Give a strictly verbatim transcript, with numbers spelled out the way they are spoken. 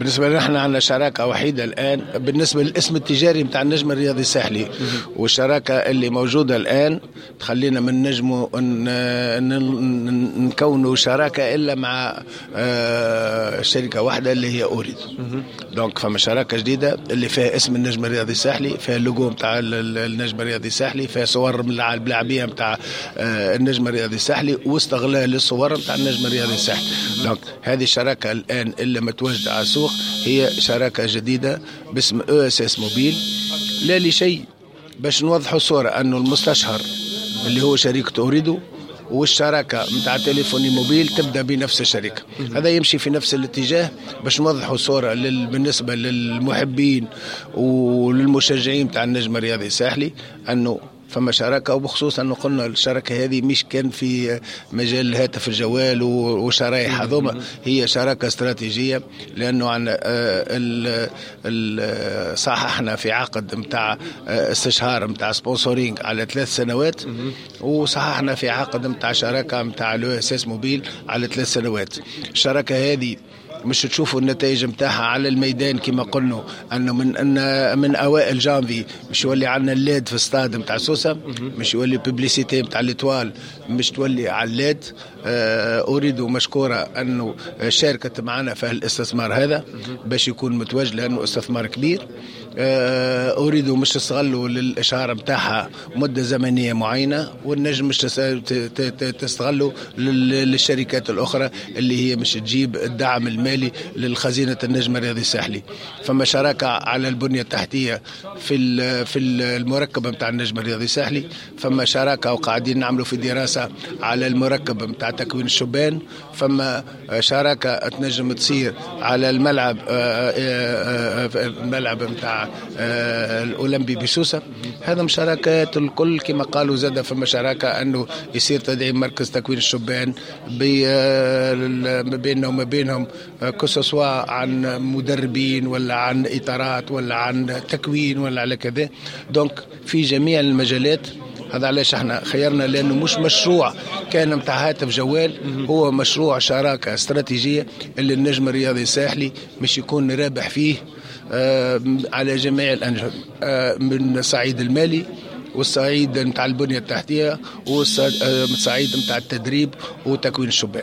بالنسبة لنا احنا عندنا شراكة وحيدة الآن بالنسبة للاسم التجاري متاع النجم الرياضي الساحلي، والشراكة اللي موجودة الآن تخلينا من نجموا نكونوا شراكة إلا مع شركة واحدة اللي هي أوريد. دونك فما شراكة جديدة اللي فيها اسم النجم الرياضي الساحلي، فيها اللوجو متاع النجم الرياضي الساحلي، فيها صور من اللاعبية متاع النجم الرياضي الساحلي واستغلال الصور متاع النجم الرياضي الساحلي. دونك هذه الشراكة الآن اللي متواجدة على السوق هي شراكة جديدة باسم او اس اس موبيل. لا لشيء باش نوضحوا الصورة أنه المستشهر اللي هو شركة أوريدو والشراكة متاع تليفوني موبيل تبدأ بنفس الشركة. هذا يمشي في نفس الاتجاه باش نوضحوا صورة بالنسبة للمحبين وللمشجعين متاع النجم الرياضي الساحلي أنه فما شراكة. وبخصوص أنه قلنا الشراكة هذه مش كان في مجال الهاتف الجوال وشرايح هذوما، هي شراكة استراتيجية لأنه عن صححنا في عقد متاع استشهار متاع سبونسورينج على ثلاث سنوات، وصححنا في عقد متاع شراكة متاع لو اس اس موبيل على ثلاث سنوات. الشراكة هذه مش تشوفوا النتائج متاعها على الميدان كما قلنا انه من ان من اوائل جانفي مش يولي عندنا الليد في استاد متاع سوسه، مش يولي ببليسيتي متاع ليتوال مش تولي على الليد. اريد مشكوره انه شاركت معنا في الاستثمار هذا باش يكون متواجد لانه استثمار كبير. أريد مش تستغلوا للإشارة متاعها مدة زمنية معينة، والنجم مش تستغلوا للشركات الأخرى اللي هي مش تجيب الدعم المالي للخزينة النجم الرياضي الساحلي. فما شراكة على البنية التحتية في في المركب متاع النجم الرياضي الساحلي، فما شراكة وقاعدين نعملوا في دراسة على المركب متاع تكوين الشبان، فما شراكة تنجم تصير على الملعب الملعب متاع الأولمبي بسوسة. هذا مشاركات الكل كما قالوا. زاد فما شراكة أنه يصير تدعيم مركز تكوين الشبان بيننا وما بينهم كسوا عن مدربين ولا عن إطارات ولا عن تكوين ولا على كذا. دونك في جميع المجالات. هذا علاش احنا خيرنا لأنه مش مشروع كان متاع هاتف جوال، هو مشروع شراكة استراتيجية اللي النجم الرياضي الساحلي مش يكون رابح فيه على جميع الأنجم، من الصعيد المالي والصعيد متاع البنية التحتية والصعيد متاع التدريب وتكوين الشبان.